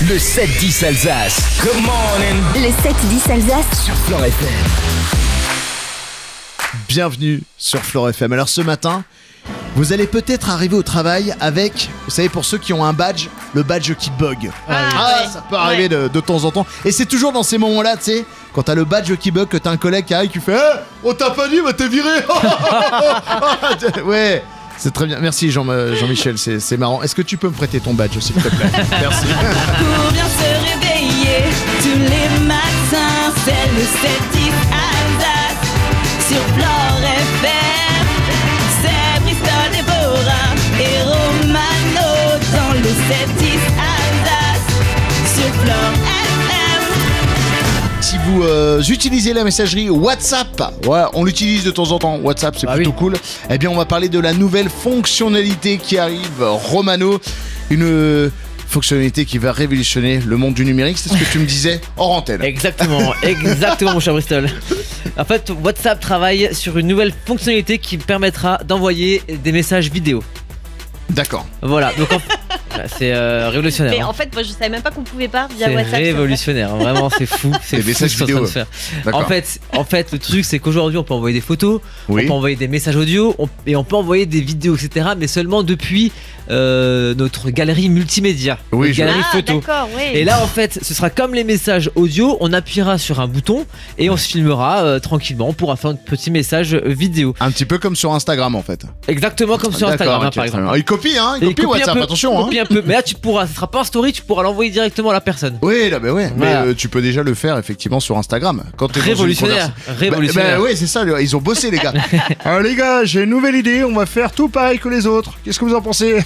Le 7-10 Alsace. Good morning. Le 7-10 Alsace Sur Fleure FM. Bienvenue sur Fleure FM. Alors ce matin, vous allez peut-être arriver au travail avec, vous savez, pour ceux qui ont un badge, le badge qui bug. Ça peut arriver de temps en temps. Et c'est toujours dans ces moments-là, tu sais, quand t'as le badge qui bug, que t'as un collègue qui arrive qui fait on t'a pas dit, bah t'es viré. Ouais, c'est très bien. Merci Jean-Michel, c'est marrant. Est-ce que tu peux me prêter ton badge, s'il te plaît? Merci. Pour bien se réveiller tous les matins, c'est le 7-10 Alsace sur Fleure FM. C'est Bristol, Déborah et Romano dans le 7-10 Alsace sur Fleure FM. Si vous utilisez la messagerie WhatsApp, ouais, on l'utilise de temps en temps, WhatsApp c'est plutôt cool, eh bien on va parler de la nouvelle fonctionnalité qui arrive, Romano, une fonctionnalité qui va révolutionner le monde du numérique, c'est ce que tu me disais hors antenne. Exactement mon cher Bristol. En fait, WhatsApp travaille sur une nouvelle fonctionnalité qui permettra d'envoyer des messages vidéo. D'accord. Voilà, donc c'est révolutionnaire. Mais en fait, moi je savais même pas qu'on pouvait pas via c'est WhatsApp. révolutionnaire, vraiment c'est fou. C'est des fou messages ce qu'ils sont en train vidéo. de faire. D'accord. En fait, le truc c'est qu'aujourd'hui on peut envoyer des photos, Oui. on peut envoyer des messages audio et on peut envoyer des vidéos, etc. Mais seulement depuis notre galerie multimédia, Oui, notre galerie photo. D'accord, oui. Et là en fait ce sera comme les messages audio, on appuiera sur un bouton et on se filmera tranquillement, on pourra faire un petit message vidéo. Un petit peu comme sur Instagram en fait. Exactement comme sur D'accord, Instagram ok, par très exemple. bien. Il copie, Et il copie WhatsApp, un peu, attention. copie un peu. Mais là tu pourras, ce sera pas en story, tu pourras l'envoyer directement à la personne. Oui, là, bah ouais, Voilà. mais tu peux déjà le faire effectivement sur Instagram. Quand t'es dans une Révolutionnaire, révolutionnaire. Bah, ouais, c'est ça, ils ont bossé les gars. Alors les gars, j'ai une nouvelle idée, on va faire tout pareil que les autres. Qu'est-ce que vous en pensez?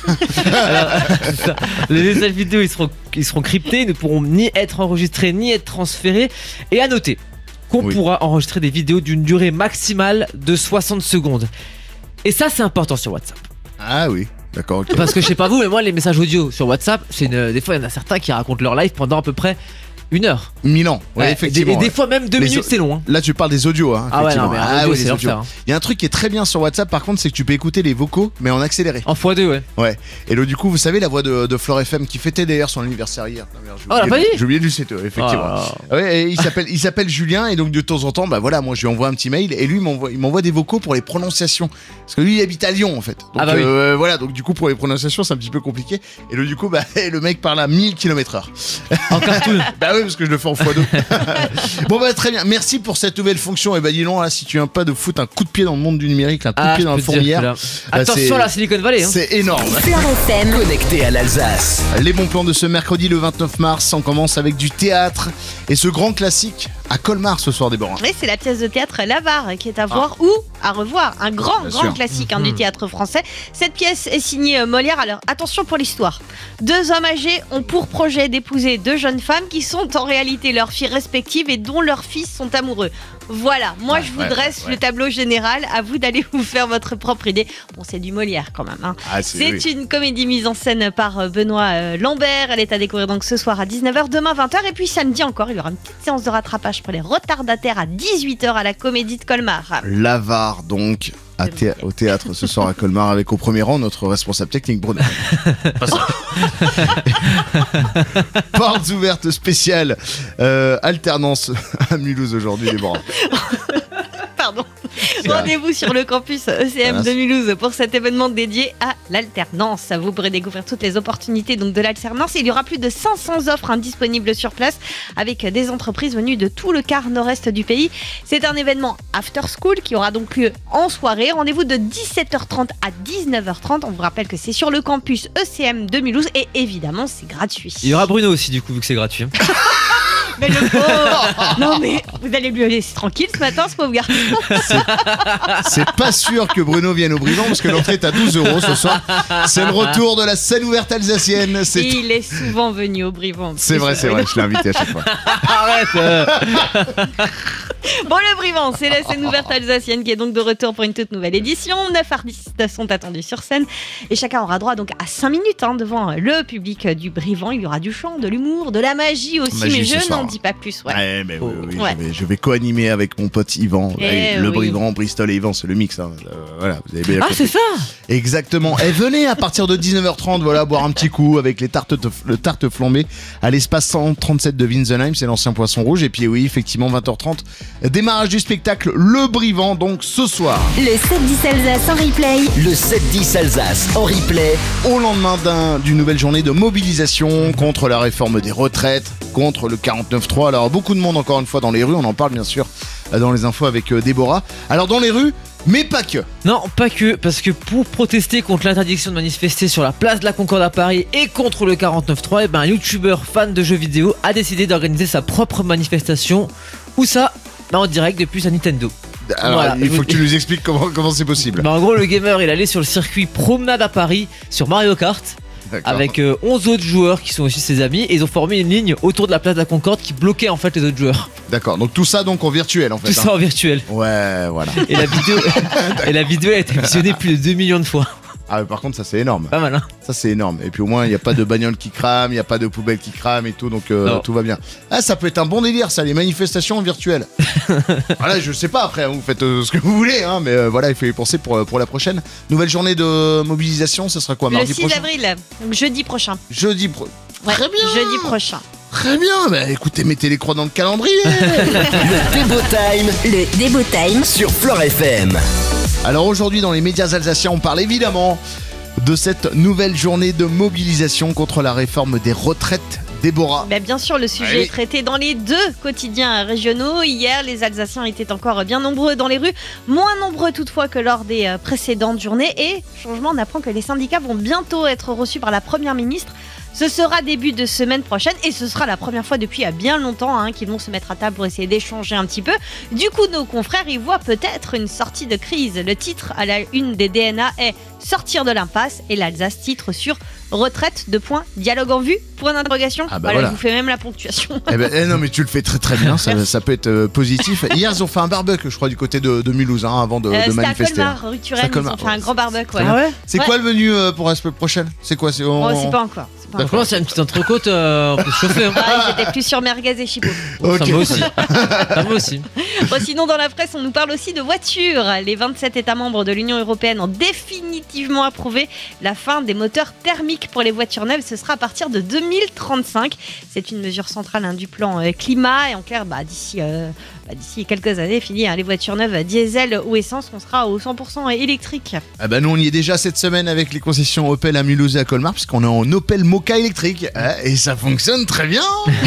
C'est ça. Les messages vidéo ils seront cryptés, ils ne pourront ni être enregistrés ni être transférés. Et à noter qu'on pourra enregistrer des vidéos d'une durée maximale de 60 secondes. Et ça c'est important sur WhatsApp. Ah oui, d'accord, ok. Parce que je sais pas vous, mais moi les messages audio sur WhatsApp, des fois il y en a certains qui racontent leur live pendant à peu près 1 heure. Milan, ouais, effectivement. Et des ouais. fois même 2 Les minutes c'est long. Là tu parles des audios, hein. Ah ouais, non, effectivement. mais audio, oui, c'est les l'enfer, audios. hein. Il y a un truc qui est très bien sur WhatsApp par contre, c'est que tu peux écouter les vocaux mais en accéléré. En x2 ouais. Ouais. Et là du coup, vous savez la voix de Fleure FM qui fêtait d'ailleurs son anniversaire hier. Non, merde, Oh, on l'a pas dit. j'ai oublié de lui citer, effectivement. Ouais, et il s'appelle Julien et donc de temps en temps, bah voilà, moi je lui envoie un petit mail et lui il m'envoie des vocaux pour les prononciations parce que lui il habite à Lyon en fait. Donc, Ah bah oui. voilà, donc du coup pour les prononciations c'est un petit peu compliqué et là du coup bah le mec parle à 1000 km/h. En cartoon. Bah oui, parce que je le fais en x2. Bon bah très bien, merci pour cette nouvelle fonction. Et bah dis donc là, si tu viens pas de foutre un coup de pied dans le monde du numérique, un coup de pied dans la fourmilière, Attention la Silicon Valley hein. c'est énorme. Fleure FM. Connecté à l'Alsace. Les bons plans de ce mercredi le 29 mars, on commence avec du théâtre et ce grand classique à Colmar ce soir, Déborah. Oui, c'est la pièce de théâtre L'Avare qui est à voir ou à revoir. Un grand Bien sûr. classique du théâtre français. Cette pièce est signée Molière. Alors attention pour l'histoire. 2 hommes âgés ont pour projet d'épouser 2 jeunes femmes qui sont en réalité leurs filles respectives et dont leurs fils sont amoureux. Voilà, moi je vous dresse le tableau général. À vous d'aller vous faire votre propre idée. Bon, c'est du Molière quand même. Hein. Ah, C'est une comédie mise en scène par Benoît Lambert. Elle est à découvrir donc ce soir à 19h, demain 20h. Et puis samedi encore, il y aura une petite séance de rattrapage pour les retardataires à 18h à la Comédie de Colmar. L'Avare donc au théâtre ce soir à Colmar avec au premier rang notre responsable technique Bruno. Portes ouvertes spéciales alternance à Mulhouse aujourd'hui, Déborah. Pardon. Rendez-vous sur le campus ECM de Mulhouse pour cet événement dédié à l'alternance. Vous pourrez découvrir toutes les opportunités donc de l'alternance. Il y aura plus de 500 offres disponibles sur place avec des entreprises venues de tout le quart nord-est du pays. C'est un événement after school qui aura donc lieu en soirée. Rendez-vous de 17h30 à 19h30. On vous rappelle que c'est sur le campus ECM de Mulhouse et évidemment c'est gratuit. Il y aura Bruno aussi du coup vu que c'est gratuit. Mais le pauvre. Non mais vous allez lui laisser tranquille ce matin ce pauvre gars. C'est pas sûr que Bruno vienne au Brivant parce que l'entrée est à 12 € ce soir. C'est le retour de la scène ouverte alsacienne. Il est souvent venu au Brivant. C'est vrai, je l'ai invité à chaque fois. Arrête Bon, le Brivant, c'est la scène ouverte alsacienne qui est donc de retour pour une toute nouvelle édition. 9 artistes sont attendus sur scène et chacun aura droit donc à 5 minutes devant le public du Brivant. Il y aura du chant, de l'humour, de la magie aussi, mais je n'en dis pas plus. Ouais. Mais oui, je vais co-animer avec mon pote Yvan. Le Brivant, Bristol et Yvan, c'est le mix. Voilà, vous avez bien compris. C'est ça. Exactement. Et venez à partir de 19h30, voilà, boire un petit coup avec les tartes flambées à l'espace 137 de Winsenheim, c'est l'ancien Poisson Rouge. Et puis oui, effectivement, 20h30, démarrage du spectacle Le Brivant, donc ce soir. Le 7-10 Alsace en replay. Le 7-10 Alsace en replay. Au lendemain d'une nouvelle journée de mobilisation contre la réforme des retraites, contre le 49.3. Alors beaucoup de monde encore une fois dans les rues, on en parle bien sûr dans les infos avec Déborah. Alors dans les rues, mais pas que. Non, pas que, parce que pour protester contre l'interdiction de manifester sur la place de la Concorde à Paris et contre le 49.3, un youtubeur fan de jeux vidéo a décidé d'organiser sa propre manifestation. Où ça ? En direct depuis sa Nintendo. Alors voilà, il faut que tu nous expliques comment c'est possible. En gros, le gamer il allait sur le circuit Promenade à Paris sur Mario Kart. Avec 11 autres joueurs qui sont aussi ses amis et ils ont formé une ligne autour de la place de la Concorde qui bloquait en fait les autres joueurs. D'accord, donc tout ça donc en virtuel en fait. Tout ça en virtuel. Ouais, voilà. Et la vidéo a été visionnée plus de 2 millions de fois. Ah mais par contre ça c'est énorme. Pas mal hein. Ça c'est énorme. Et puis au moins il n'y a pas de bagnole qui crame, il n'y a pas de poubelle qui crame et tout, donc tout va bien. Ah ça peut être un bon délire ça, les manifestations virtuelles. Voilà, je sais pas après, vous faites ce que vous voulez hein, mais voilà, il faut y penser pour la prochaine. Nouvelle journée de mobilisation, ce sera quoi, mardi prochain ? Le 6 avril, donc jeudi prochain. Ouais, très bien. Jeudi prochain. Très bien, bah écoutez, mettez les croix dans le calendrier. Le Débo Time. Le Débo Time. Sur Flore FM. Alors aujourd'hui dans les médias alsaciens, on parle évidemment de cette nouvelle journée de mobilisation contre la réforme des retraites. Déborah. Bien sûr, le sujet est traité dans les 2 quotidiens régionaux. Hier, les Alsaciens étaient encore bien nombreux dans les rues, moins nombreux toutefois que lors des précédentes journées. Et changement, on apprend que les syndicats vont bientôt être reçus par la Première ministre. Ce sera début de semaine prochaine et ce sera la première fois depuis bien longtemps qu'ils vont se mettre à table pour essayer d'échanger un petit peu. Du coup, nos confrères y voient peut-être une sortie de crise. Le titre à la une des DNA est « Sortir de l'impasse » et l'Alsace titre sur « Retraite, dialogue en vue ?» Voilà, je vous fais même la ponctuation. Non mais tu le fais très très bien, ça peut être positif. Hier ils ont fait un barbecue je crois du côté de Mulhouse avant de manifester. C'était à Colmar, rue Turenne, ils ont fait un grand barbecue. C'est quoi le menu pour la semaine prochaine ? C'est quoi c'est pas encore. Franchement, c'est une petite entrecôte, on peut se chauffer. J'étais plus sur merguez et chipot. Okay. Ça va aussi. Bon, sinon, dans la presse, on nous parle aussi de voitures. Les 27 États membres de l'Union européenne ont définitivement approuvé la fin des moteurs thermiques pour les voitures neuves. Ce sera à partir de 2035. C'est une mesure centrale du plan climat. Et en clair, d'ici quelques années, fini, les voitures neuves diesel ou essence, on sera au 100% électrique. Nous, on y est déjà cette semaine avec les concessions Opel à Mulhouse et à Colmar, puisqu'on est en Opel Mokka électrique. Et ça fonctionne très bien.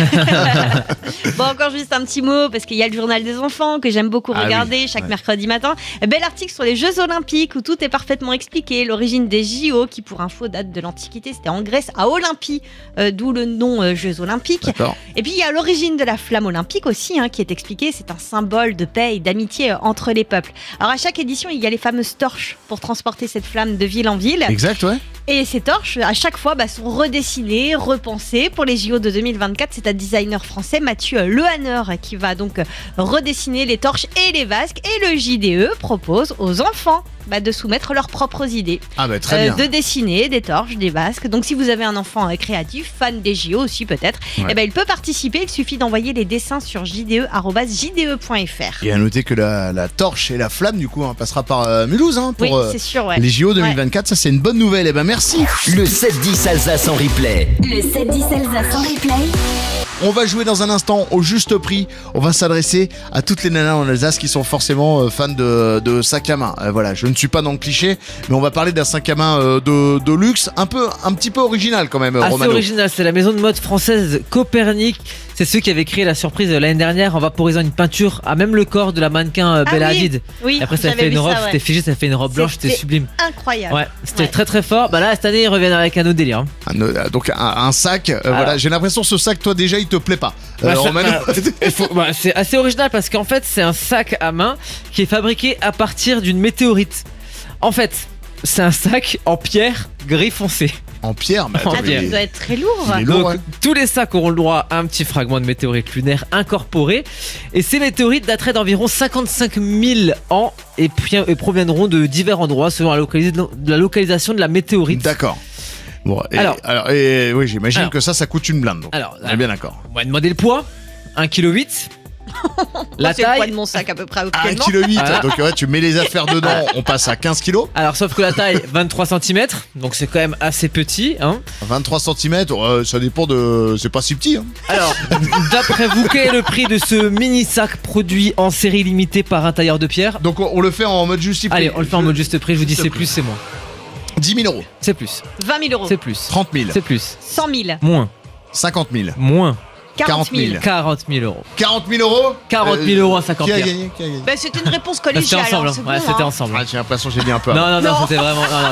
Bon, encore juste un petit mot, parce qu'il y a le journal des enfants que j'aime beaucoup regarder chaque mercredi matin. Bel article sur les Jeux Olympiques où tout est parfaitement expliqué. L'origine des JO, qui pour info date de l'Antiquité, c'était en Grèce, à Olympie, d'où le nom Jeux Olympiques. D'accord. Et puis il y a l'origine de la flamme olympique aussi, qui est expliquée. C'est un symbole de paix et d'amitié entre les peuples. Alors à chaque édition, il y a les fameuses torches pour transporter cette flamme de ville en ville. Exact, ouais. Et ces torches, à chaque fois, sont redessinées, repensées. Pour les JO de 2024, c'est un designer français, Mathieu Lehanner, qui va donc redessiner les torches et les vasques. Et le JDE propose aux enfants de soumettre leurs propres idées. Très bien. De dessiner des torches, des vasques. Donc si vous avez un enfant créatif, fan des JO aussi peut-être, il peut participer. Il suffit d'envoyer les dessins sur jde@jde.fr. Et à noter que la torche et la flamme du coup passera par Mulhouse pour c'est sûr, les JO 2024. Ça c'est une bonne nouvelle. Merci. Le 7-10 Alsace en replay. Le 7-10 Alsace en replay. On va jouer dans un instant au juste prix. On va s'adresser à toutes les nanas en Alsace qui sont forcément fans de sacs à main. Voilà, je ne suis pas dans le cliché, mais on va parler d'un sac à main de luxe, un petit peu original quand même. Assez original, c'est la maison de mode française Copernic. C'est ceux qui avaient créé la surprise l'année dernière en vaporisant une peinture à même le corps de la mannequin Bella Hadid. Oui, et après ça fait une robe, c'était figé, ça fait une robe blanche, c'était sublime. Incroyable. Ouais, c'était très très fort. Là cette année ils reviennent avec un autre délire. Donc un sac, voilà, j'ai l'impression que ce sac toi déjà il te plaît pas. C'est assez original parce qu'en fait c'est un sac à main qui est fabriqué à partir d'une météorite. En fait, c'est un sac en pierre gris foncé. En pierre, mais En attends, pierre. Ça doit être très lourd. il est lourd, Donc, ouais. tous les sacs auront le droit à un petit fragment de météorite lunaire incorporé. Et ces météorites dateraient d'environ 55 000 ans et proviendront de divers endroits selon la localisation de la météorite. D'accord. Bon, Alors, oui, j'imagine alors, que ça coûte une blinde. Donc. alors, On est bien d'accord. on va demander le poids 1,8 kg. La C'est le poids taille. de mon sac à peu près 1,8 actuellement. kg. Voilà. Donc ouais, tu mets les affaires dedans, on passe à 15 kg. Alors, sauf que la taille, 23 cm. Donc, c'est quand même assez petit. Hein. 23 cm, ça dépend de. C'est pas si petit. Hein. Alors, d'après vous, quel est le prix de ce mini sac produit en série limitée par un tailleur de pierre? Donc on le fait en mode juste prix. Allez, on le fait en mode juste prix. Je vous dis, Juste c'est prix. plus, c'est moins. 10 000 euros, C'est plus. 20 000 euros. C'est plus. 30 000, C'est plus. 100 000. Moins. 50 000, Moins. 40 000. 40 000 euros. 40 000 euros. 40 000 euros à 50 Qui a pierres. gagné? Qui a gagné? Bah, c'était une réponse C'était collégiale. ensemble. alors Hein. c'est Ouais, bon, c'était hein. ensemble. Ah, j'ai l'impression que j'ai dit un peu. Non, non, non, Non. c'était vraiment. Non, non,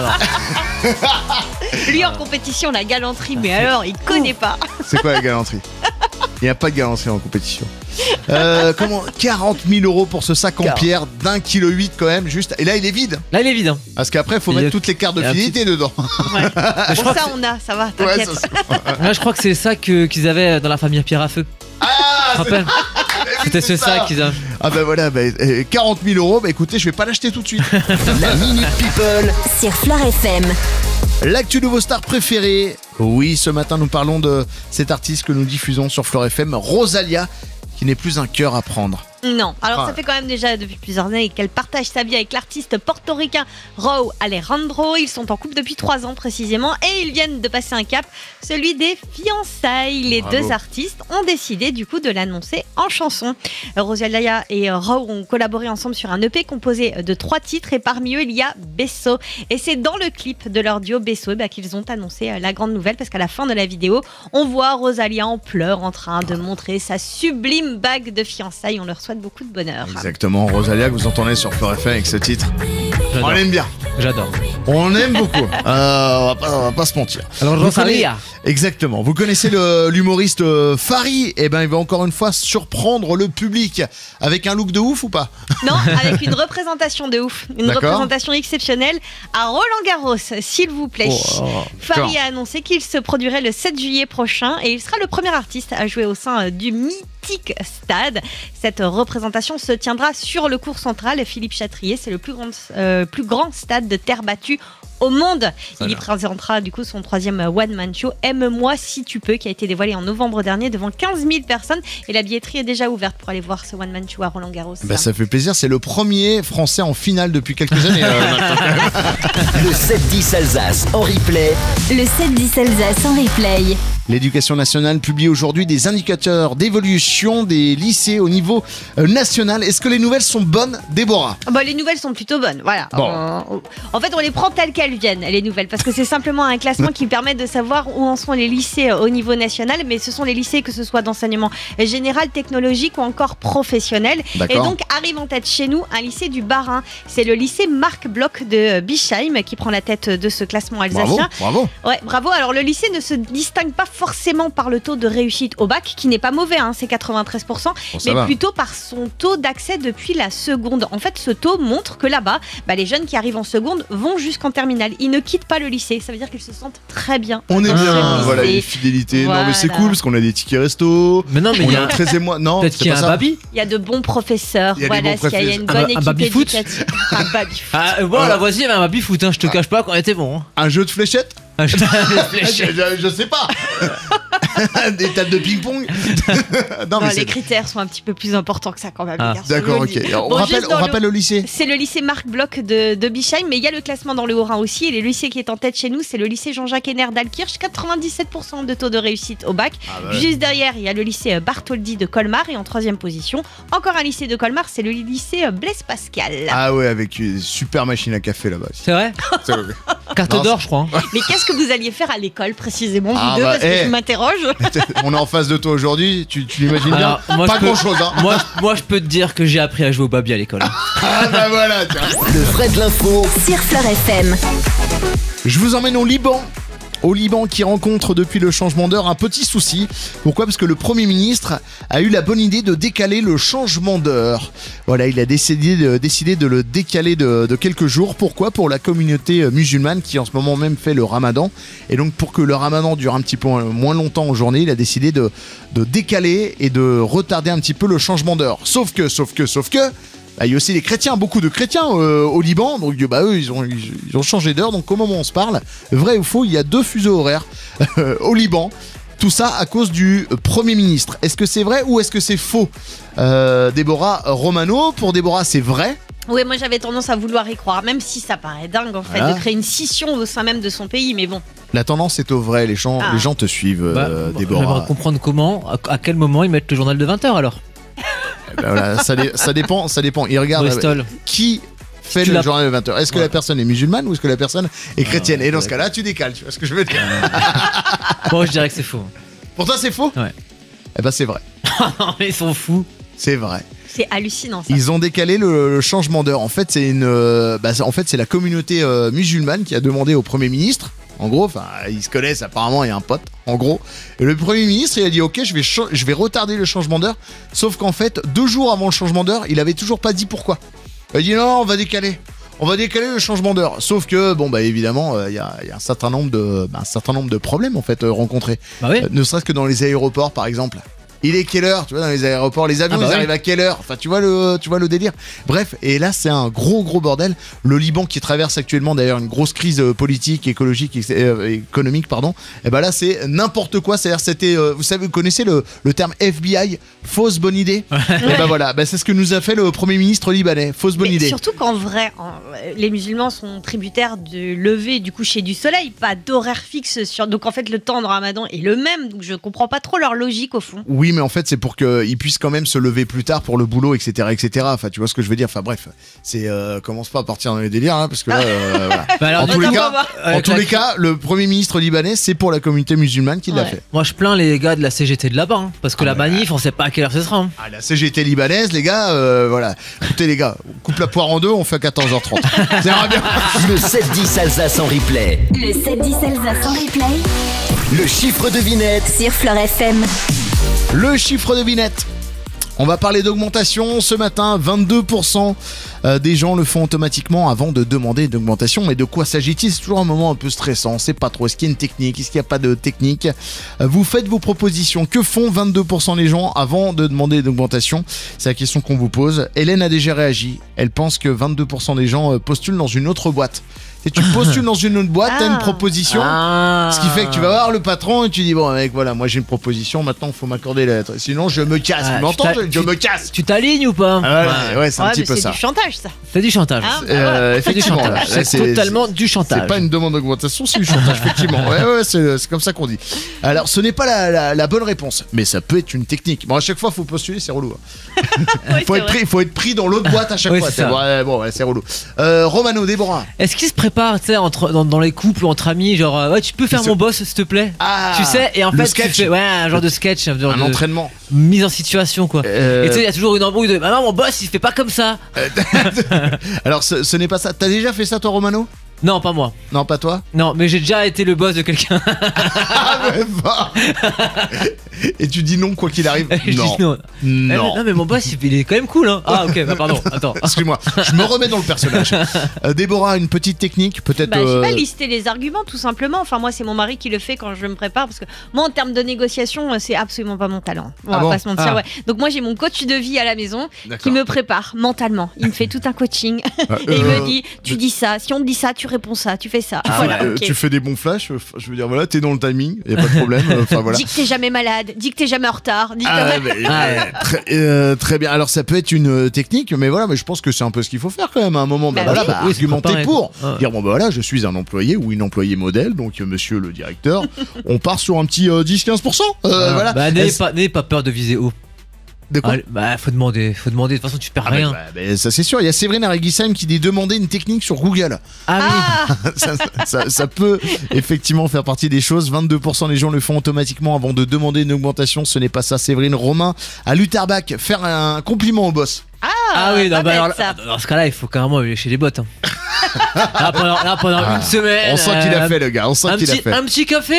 non. Lui en compétition, la galanterie, mais alors il connaît pas. C'est quoi la galanterie? Il n'y a pas de galanterie en compétition. Comment 40 000 euros pour ce sac en 40. pierre d'1,8 kg quand même, juste. Et là, il est vide. Là, il est vide. Hein. Parce qu'après, il faut Il y a- mettre toutes les cartes de il y a un fidélité dedans. Ouais. je Bon, crois ça, on a, ça va, Ouais, t'inquiète. ça. Là, je crois que c'est le sac qu'ils avaient dans la famille Pierre à Feu. Ah, Tu te rappelles? C'était c'est ce ça. sac qu'ils avaient. Ah bah voilà, 40 000 euros, bah écoutez, je vais pas l'acheter tout de suite. La Minute People. Sur Fleure FM. L'actu de vos stars préférées. Oui, ce matin, nous parlons de cet artiste que nous diffusons sur Fleure FM, Rosalia, qui n'est plus un cœur à prendre. Non, alors Ah. ça fait quand même déjà depuis plusieurs années qu'elle partage sa vie avec l'artiste portoricain Raúl Alejandro. Ils sont en couple depuis 3 ans précisément et ils viennent de passer un cap, celui des fiançailles. Les Bravo. deux artistes ont décidé du coup de l'annoncer en chanson. Rosalia et Raúl ont collaboré ensemble sur un EP composé de 3 titres et parmi eux il y a Beso. Et c'est dans le clip de leur duo Beso qu'ils ont annoncé la grande nouvelle parce qu'à la fin de la vidéo, on voit Rosalia en pleurs en train de montrer sa sublime bague de fiançailles. On leur souhaite beaucoup de bonheur. Exactement, Rosalia, que vous entendez sur Fleure FM avec ce titre. On J'adore. l'aime bien. J'adore. On aime beaucoup. on va pas se mentir. Alors, Vous Rosalia. Exactement. Vous connaissez l'humoriste Fari? Eh ben, il va encore une fois surprendre le public avec un look de ouf ou pas? Non, avec une représentation de ouf. Une D'accord. représentation exceptionnelle à Roland-Garros, s'il vous plaît. Fari a annoncé qu'il se produirait le 7 juillet prochain et il sera le premier artiste à jouer au sein du mythique stade. Cette représentation se tiendra sur le cours central Philippe Chatrier. C'est le plus grand stade de terre battue au monde. Il y présentera du coup son 3e one-man show Aime-moi si tu peux, qui a été dévoilé en novembre dernier devant 15 000 personnes et la billetterie est déjà ouverte pour aller voir ce one-man show à Roland-Garros. Bah, ça fait plaisir, c'est le premier français en finale depuis quelques années. Le 7-10 Alsace en replay. Le 7-10 Alsace en replay. L'éducation nationale publie aujourd'hui des indicateurs d'évolution des lycées au niveau national. Est-ce que les nouvelles sont bonnes, Déborah? Bah, les nouvelles sont plutôt bonnes, voilà. Bon. En fait, on les prend telles qu'elles viennent, les nouvelles, parce que c'est simplement un classement qui permet de savoir où en sont les lycées au niveau national, mais ce sont les lycées que ce soit d'enseignement général, technologique ou encore professionnel. Et D'accord. donc arrive en tête chez nous un lycée du Bas-Rhin. C'est le lycée Marc Bloch de Bischheim qui prend la tête de ce classement alsacien. Bravo. Ouais, bravo. Alors le lycée ne se distingue pas forcément par le taux de réussite au bac, qui n'est pas mauvais, hein, c'est 93%, Bon, ça mais va. plutôt par son taux d'accès depuis la seconde. En fait, ce taux montre que là-bas, les jeunes qui arrivent en seconde vont jusqu'en terminale. Ils ne quittent pas le lycée. Ça veut dire qu'ils se sentent très bien. On est dans ce bien. lycée. Voilà, les fidélités. Non, mais c'est Voilà. cool parce qu'on a des tickets resto. Mais non, mais On il y a a un 13e mois. Non, peut-être c'est qu'il y a pas un ça. baby. Il y a de bons professeurs. Il y a des Voilà, bons il y a une professeurs. bonne Un équipe baby-foot éducative. Un baby-foot. Ah, voilà, voici, il y avait un baby foot, hein, je te cache pas qu'on était bon. Hein. Un jeu de fléchettes? Ah, je- Je sais pas. Des tables de ping-pong. Non, mais Non, les c'est. critères sont un petit peu plus importants que ça quand même. Ah. les garçons, D'accord, je ok. le dis. Alors, Bon, on juste rappelle, dans on rappelle le lycée. C'est le lycée Marc Bloch de Bischheim, mais il y a le classement dans le Haut-Rhin aussi. Et le lycée qui est en tête chez nous, c'est le lycée Jean-Jacques Henner d'Alkirch, 97% de taux de réussite au bac. ouais. Juste derrière, il y a le lycée Bartholdi de Colmar et en 3e position, encore un lycée de Colmar, c'est le lycée Blaise Pascal. Ah ouais, avec une super machine à café là-bas. C'est vrai? C'est vrai. Carte Non, d'or, je crois. hein. Mais qu'est-ce que vous alliez faire à l'école précisément, vous Ah deux, bah, parce que je m'interroge. On est en face de toi aujourd'hui, tu l'imagines bien? Alors, moi, Pas je peux- grand-chose, hein. Moi, je peux te dire que j'ai appris à jouer au baby à l'école. hein. Ah bah voilà, tiens. Le vrai de l'info. Sur Fleure FM. Je vous emmène au Liban. au Liban qui rencontre depuis le changement d'heure un petit souci. Pourquoi ? Parce que le Premier ministre a eu la bonne idée de décaler le changement d'heure. Voilà, il a décidé de le décaler de quelques jours. Pourquoi ? Pour la communauté musulmane qui en ce moment même fait le ramadan. Et donc pour que le ramadan dure un petit peu moins longtemps en journée, il a décidé de décaler et de retarder un petit peu le changement d'heure. Sauf que, il y a aussi les chrétiens, beaucoup de chrétiens au Liban, donc eux ils ont changé d'heure, donc au moment où on se parle, vrai ou faux, il y a 2 fuseaux horaires au Liban. Tout ça à cause du Premier ministre. Est-ce que c'est vrai ou est-ce que c'est faux ? Déborah Romano, pour Déborah c'est vrai. Oui, moi j'avais tendance à vouloir y croire, même si ça paraît dingue en fait, de créer une scission au sein même de son pays, mais bon. La tendance est au vrai, les gens te suivent, Déborah. J'aimerais comprendre comment, à quel moment ils mettent le journal de 20h alors. Voilà, ça dépend. Il regarde qui fait le journal de 20h. Est-ce que la personne est musulmane ou est-ce que la personne est chrétienne ? Et dans ce cas-là, tu décales, tu vois ce que je veux dire ? Moi, je dirais que c'est faux. Pour toi, c'est faux ? Ouais. Eh ben, c'est vrai. Non, mais ils sont fous. C'est vrai. C'est hallucinant ça. Ils ont décalé le changement d'heure. En fait, c'est la communauté musulmane qui a demandé au Premier ministre. En gros, ils se connaissent apparemment, il y a un pote, en gros. Et le Premier ministre, il a dit ok, je vais retarder le changement d'heure. Sauf qu'en fait, 2 jours avant le changement d'heure, il avait toujours pas dit pourquoi. Il a dit non, on va décaler le changement d'heure. Sauf que évidemment, il y a un certain nombre de problèmes en fait rencontrés. Bah oui. Ne serait-ce que dans les aéroports, par exemple. Il est quelle heure, tu vois, dans les aéroports, les avions, ils arrivent à quelle heure ? Enfin, tu vois le délire. Bref, et là, c'est un gros bordel. Le Liban qui traverse actuellement, d'ailleurs, une grosse crise politique, écologique, économique, pardon. Et là, c'est n'importe quoi. C'est-à-dire, vous connaissez le terme FBI, fausse bonne idée. Et voilà, c'est ce que nous a fait le Premier ministre libanais, fausse bonne idée. Surtout qu'en vrai, les musulmans sont tributaires du lever, du coucher du soleil, pas d'horaire fixe donc en fait, le temps de Ramadan est le même. Donc je comprends pas trop leur logique au fond. Oui, mais en fait, c'est pour qu'ils puissent quand même se lever plus tard pour le boulot, etc., etc. Enfin, tu vois ce que je veux dire. Enfin, bref, c'est commence pas à partir dans les délires, hein, parce que là, voilà. Alors, en tous les cas, le Premier ministre libanais, c'est pour la communauté musulmane qui l'a fait. Moi, je plains les gars de la CGT de là-bas, parce que la manif, on sait pas à quelle heure ce sera. La CGT libanaise, les gars, voilà. Écoutez, les gars, on coupe la poire en 2, on fait à 14h30. Ça ira bien. Le 7-10 Alsace en replay. Le 7-10 Alsace en replay. Le chiffre devinette. Sur Fleur FM. Le chiffre devinette. On va parler d'augmentation ce matin. 22% des gens le font automatiquement avant de demander une augmentation. Mais de quoi s'agit-il ? C'est toujours un moment un peu stressant. On ne sait pas trop. Est-ce qu'il y a une technique ? Est-ce qu'il n'y a pas de technique ? Vous faites vos propositions. Que font 22% des gens avant de demander une augmentation ? C'est la question qu'on vous pose. Hélène a déjà réagi. Elle pense que 22% des gens postulent dans une autre boîte. Et tu postules dans une autre boîte, t'as une proposition, ce qui fait que tu vas voir le patron et tu dis bon mec voilà moi j'ai une proposition, maintenant il faut m'accorder la lettre, sinon je me casse, tu m'entends ? Je me casse. Tu t'alignes ou pas ? Ouais, c'est un petit peu ça. C'est du chantage ça. C'est du chantage. Effectivement, là, c'est totalement du chantage. C'est pas une demande d'augmentation, c'est du chantage effectivement. Ouais, c'est comme ça qu'on dit. Alors ce n'est pas la bonne réponse, mais ça peut être une technique. Bon à chaque fois faut postuler, c'est relou. Faut être pris dans l'autre boîte à chaque fois. C'est relou. Romano, Déborah. Est-ce qu'il se prépare, tu sais, dans les couples ou entre amis, genre tu peux faire mon boss s'il te plaît, tu sais, et en fait tu fais un genre de sketch, un entraînement, mise en situation quoi. Et tu sais il y a toujours une embrouille de maman mon boss il fait pas comme ça. Alors ce n'est pas ça. T'as déjà fait ça toi Romano ? Non, pas moi. Non, pas toi ? Non, mais j'ai déjà été le boss de quelqu'un. Et tu dis non quoi qu'il arrive ? Non. Non, mais mon boss il est quand même cool hein. Ah ok, pardon, attends. Excuse-moi, je me remets dans le personnage. Déborah, une petite technique peut-être je sais pas, lister les arguments tout simplement. Enfin moi c'est mon mari qui le fait quand je me prépare, parce que moi en termes de négociation c'est absolument pas mon talent. On va pas se mentir. Donc moi j'ai mon coach de vie à la maison qui me prépare mentalement. Il me fait tout un coaching et il me dit tu dis ça, si on te dit ça tu réponds ça, tu fais ça. Tu fais des bons flashs, je veux dire voilà, t'es dans le timing, y a pas de problème. Voilà. Dis que t'es jamais malade, dis que t'es jamais en retard. Très bien. Alors ça peut être une technique, mais voilà, mais je pense que c'est un peu ce qu'il faut faire quand même à un moment. Argumenter pour dire bon voilà, je suis un employé ou une employée modèle, donc monsieur le directeur, on part sur un petit 10-15%. Voilà. N'ayez pas peur de viser haut. De quoi ? Faut demander, de toute façon tu perds rien. Ça c'est sûr, il y a Séverine Areguissheim qui dit demander une technique sur Google. Ça peut effectivement faire partie des choses. 22% des gens le font automatiquement avant de demander une augmentation, ce n'est pas ça. Séverine. Romain à Lutterbach, faire un compliment au boss. Dans ce cas-là il faut carrément aller chez les bottes hein. Pendant une semaine. On sent qu'il a fait le gars, on sent qu'il a fait. Un petit café.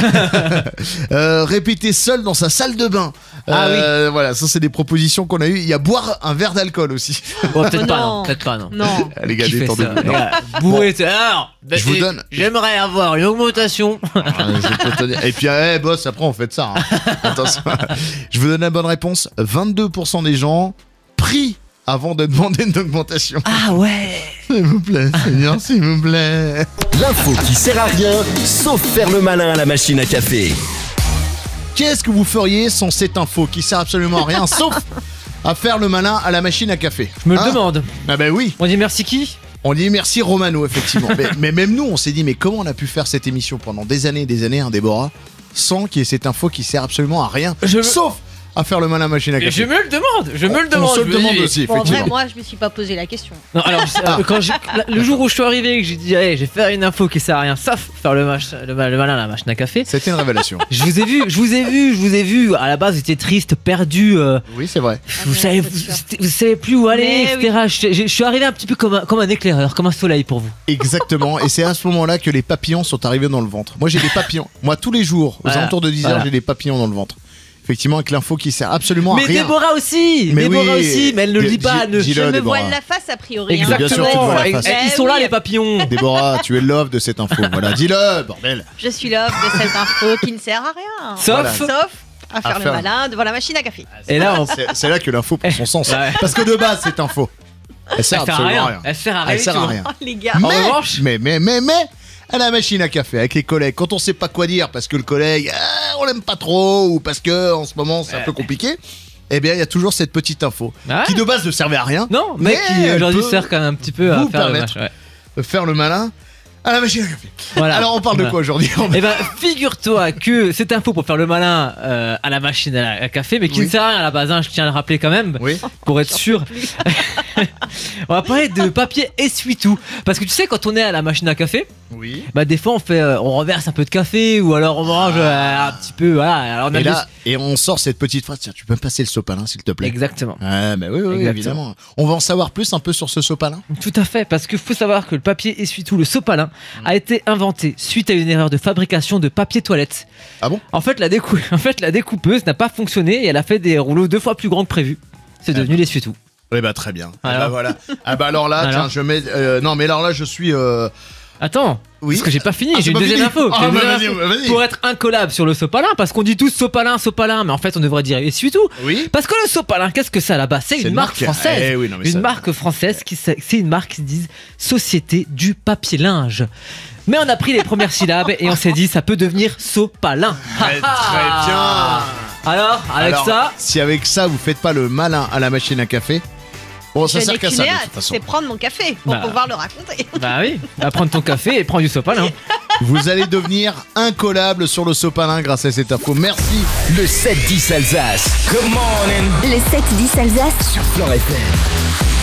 Répéter seul dans sa salle de bain. Oui. Voilà, ça c'est des propositions qu'on a eues. Il y a boire un verre d'alcool aussi. Peut-être pas, non. non. Peut-être pas, non. Non. Les gars, Qui fait détendez-vous. ça, Non. les gars, bourré, alors, Je vous donne. J'aimerais avoir une augmentation. Je peux te dire. Et puis, boss, après on fait de ça. Hein. Attention. Je vous donne la bonne réponse. 22% des gens prient avant de demander une augmentation. Ah ouais. S'il vous plaît, Seigneur, s'il vous plaît. L'info qui sert à rien, sauf faire le malin à la machine à café. Qu'est-ce que vous feriez sans cette info qui sert absolument à rien, sauf à faire le malin à la machine à café? Je me le Hein? demande. Ah ben oui. On dit merci qui? On dit merci Romano, effectivement. mais même nous, on s'est dit, mais comment on a pu faire cette émission pendant des années, hein, Déborah, sans qu'il y ait cette info qui sert absolument à rien, sauf à faire le malin à la machine à café. Je me le demande. On se le demande aussi, Bon, en effectivement. vrai, moi, je me suis pas posé la question. Non, alors, le jour où je suis arrivé et que j'ai dit, allez, je vais faire une info qui sert à rien, sauf faire le malin à la machine à café. C'était une révélation. Je vous ai vu. À la base, j'étais triste, perdu. Oui, c'est vrai. Vous savez plus où aller, Mais etc. Je suis arrivé un petit peu comme un éclaireur, comme un soleil pour vous. Exactement. Et c'est à ce moment-là que les papillons sont arrivés dans le ventre. Moi, j'ai des papillons. Moi, tous les jours, aux Voilà. alentours de 10h, Voilà. j'ai des papillons dans le ventre. Effectivement, avec l'info qui sert absolument à Mais rien. Déborah aussi, Mais Déborah oui. aussi, mais elle ne le dit pas. Dis-le, Je me Déborah. voile la face, a priori. hein. Bien sûr, tu te vois la face. Ils sont là les papillons. Déborah, tu es love de cette info. Voilà, dis-le, bordel. Je suis l'homme de cette info qui ne sert à rien. Sauf. Sauf à faire le faire- malin devant la machine à café. Et là, C'est là que l'info prend son sens. Ouais. Parce que de base, cette info, elle sert elle sert à absolument à rien. rien. Elle sert à rien. Elle sert du à tout. rien. Oh, les gars. En revanche- Mais, à la machine à café, avec les collègues, quand on sait pas quoi dire parce que le collègue, on l'aime pas trop, ou parce que en ce moment c'est un peu compliqué, eh bien il y a toujours cette petite info Ah ouais. qui de base ne servait à rien. Non, mec qui elle aujourd'hui peut sert quand même un petit peu à vous faire le permettre match. Ouais. de faire le malin à la machine à café. Voilà. Alors on parle de Voilà. quoi aujourd'hui? Eh ben, figure-toi que cette info pour faire le malin à la machine à café, mais qui Oui. ne sert à rien à la base, hein, je tiens à le rappeler quand même, Oui. pour être sûr. On va parler de papier essuie-tout. Parce que tu sais, quand on est à la machine à café, Oui. bah des fois on renverse un peu de café ou alors on mange un petit peu. Voilà. Alors on a Et là, juste- et on sort cette petite phrase, tiens, tu peux me passer le sopalin s'il te plaît? Exactement. Ah bah oui, Exactement. évidemment. On va en savoir plus un peu sur ce sopalin. Tout à fait, parce qu'il faut savoir que le papier essuie-tout, le sopalin, a été inventé suite à une erreur de fabrication de papier toilette. Ah bon? En fait, la découpeuse n'a pas fonctionné et elle a fait des rouleaux 2 fois plus grands que prévu. C'est devenu l'essuie-tout. Eh bah très bien. Ah Alors. bah voilà. Ah bah alors là, Alors. tiens, je mets. Non mais alors là, je suis. Attends, Oui. parce que j'ai pas fini, Ah, j'ai c'est une pas deuxième fini. info. Ah, J'ai une bah, deuxième vas-y, info. vas-y. Pour être incollable sur le sopalin, parce qu'on dit tous sopalin, mais en fait on devrait dire essuie-tout. Oui. Parce que le sopalin, qu'est-ce que ça là-bas? C'est une marque française. Eh oui, non, mais Une ça- marque française c'est une marque qui se dit Société du papier linge. Mais on a pris les premières syllabes et on s'est dit ça peut devenir sopalin. Très bien. Alors, avec Alors, ça, si avec ça vous faites pas le malin à la machine à café, bon, ça Je sert n'ai qu'à qu'une ça de hâte, toute façon. c'est prendre mon café pour Bah. pouvoir le raconter. bah oui, va prendre ton café et prends du sopalin. Vous allez devenir incollable sur le sopalin grâce à cette info. Merci. Le 7-10 Alsace. Come on in. Le 7-10 Alsace. Sur Fleure FM.